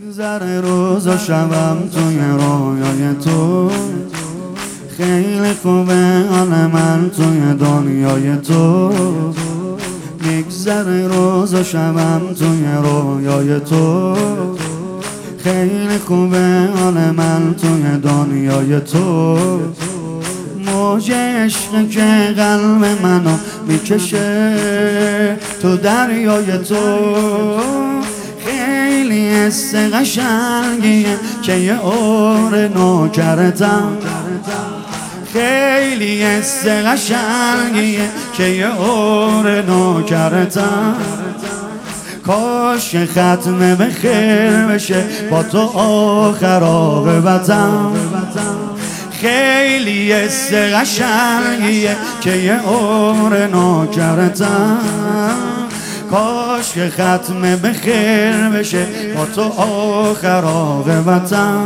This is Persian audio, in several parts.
میگذره روز و شبم توی رویای تو، خیلی خوبه حال من توی دنیای تو. میگذره روز و شبم توی رویای تو، خیلی خوبه حال من توی دنیای تو. موج عشق که قلب منو میکشه تو دریای تو، خیلی حس قشنگیه که یه عمر نوکرتم، خیلی حس قشنگیه که یه عمر نوکرتم. کاش ختم به خیر بشه با تو آخر عاقبتم، خیلی حس قشنگیه که یه عمر نوکرتم. کاش که ختم به خیر بشه با تو آخر عاقبتم.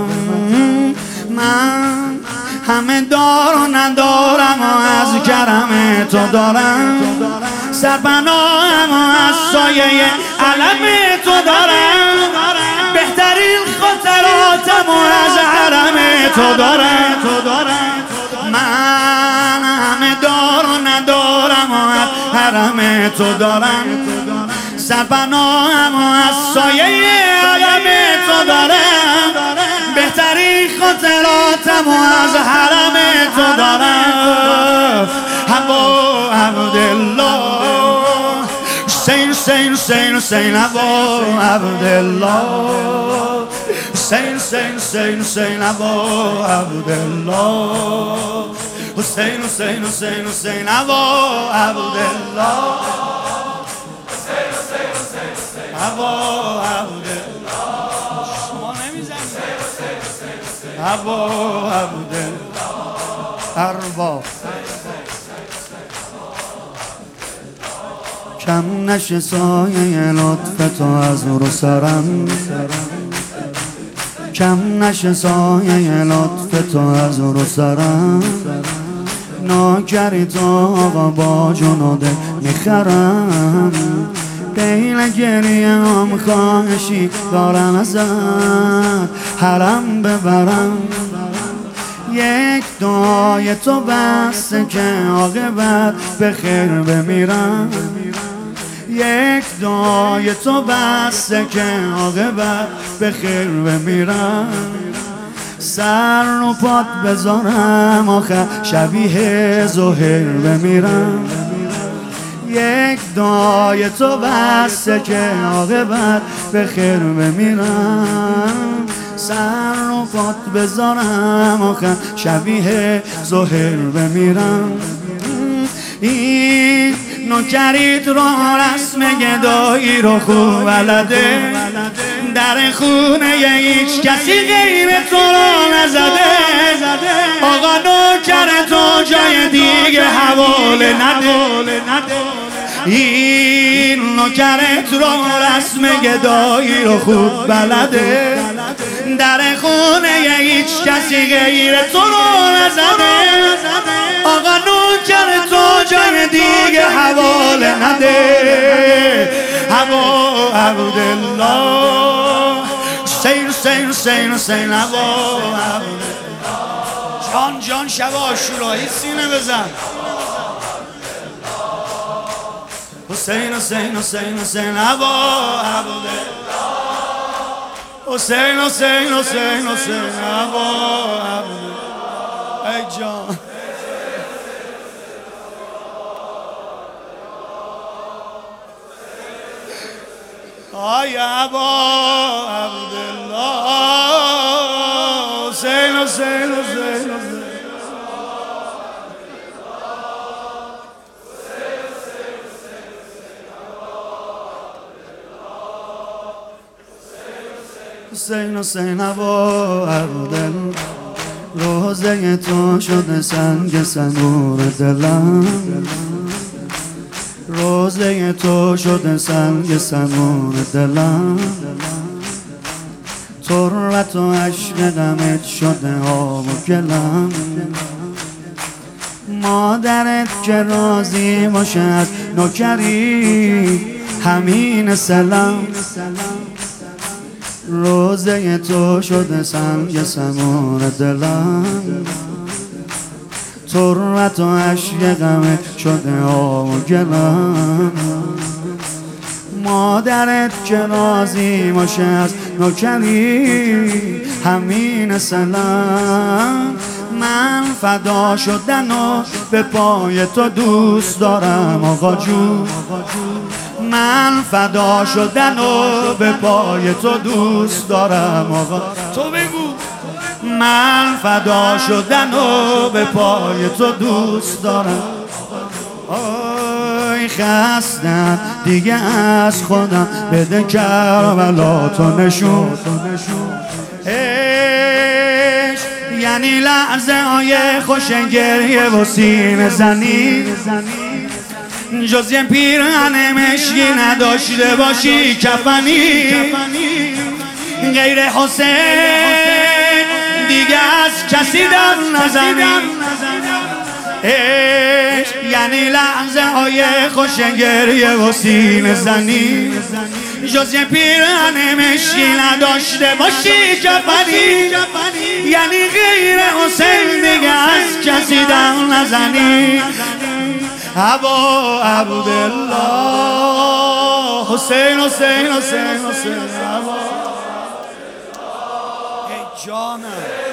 من همه دار و ندارم و از کرم تو دارم، سرپناهم و از سایه علم تو دارم، بهترین خاطراتم و از حرم تو دارم. من همه دار و ندارم و از حرم تو دارم، سرپناهم و از سایه علم تو دارم، بهترین خاطراتم و از حرم تو دارم. ابا عبدالله حسین حسین حسین حسین، ابا عبدالله حسین حسین حسین حسین، ابا عبدالله حسین حسین حسین حسین، ابا عبدالله حسین حسین حسین حسین، ابا عبدالله. شما نمیزنید ابا عبدالله ارباب. کم نشه سایه لطف تو از رو سرم، کم نشه سایه لطف تو از رو سرم. ناکری تو آقا با جنوده میخرم، قیل گریه هم خواهشی دارم ازت حرم ببرم. یک دعای تو بسته که عاقبت به خیر بمیرم، یک دعای تو بسته که عاقبت به خیر بمیرم. سر رو پات بذارم آخر شبیه زهر بمیرم، یک دعای تو بسته که عاقبت به خیر بمیرم. سر رو پات بذارم آخر شبیه زهر بمیرم. این نوکریت رو رسم گدایی رو خوب بلده، در خونه هیچ کسی غیر تو رو نزده. آقا نوکر تو جای دیگه حواله نده، این نوکرت رو رسم گدایی رو خوب بلده، در خونه هیچ کسی غیر تو رو نزده. آقا نوکر تو جای دیگه حواله نده. ابا عبدالله حسین حسین حسین حسین، ابا عبدالله. جان جان شب عاشورایی سینه بزن. حسین حسین حسین حسین، ابا عبدالله حسین حسین حسین حسین، ابا عبدالله. ای جان آی ابا عبدالله حسین حسین حسین حسین، حسین حسین ابا عبدالله. روزه تو شده سنگ سنگور دلم، روزه تو شده سنگ سنگور دلم. تربت و عشق دمت شده آب و گلم. مادرت که راضی باشه از نوکری همین سلام. روزه تو شده سنگ سمون دلم، تربت و عشق غمه شده آب و گلم. مادرت که راضی باشه از نوکری همین سلام. من فدا شدن و به پای تو دوست دارم آقا جون، من فدا شدن و به پای تو دوست دارم آقا. تو بگو. من فدا شدن و به پای تو دوست دارم. آی خستم دیگه از خودم، بده کربلا تو نشون. یعنی لحظه های خوش گریه و سینه زنی، جز یه پیرهن مشکی نداشته باشی کفنی. غیر حسین دیگه از کسی در نزنی. یعنی لحظه های خوش گریه و سینه زنی، جز یه پیرهن مشکی نداشته باشی کفنی. یعنی غیر حسین دیگه از کسی در نزنی. ابا عبدالله حسین حسین حسین حسین ابا. ای جانم